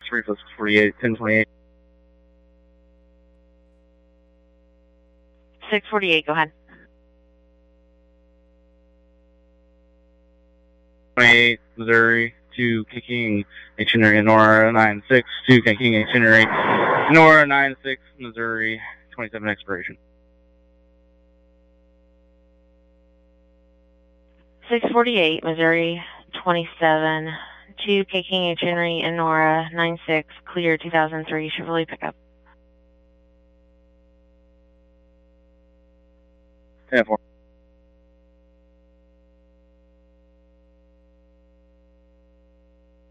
Reflex 48, 1028. 648, go ahead. 28, Missouri, to King itinerary Nora 96, to King itinerary Nora 96, Missouri, 27 expiration. 648, Missouri, 27, to King itinerary Nora 96, clear 2003 Chevrolet pickup. 10-4.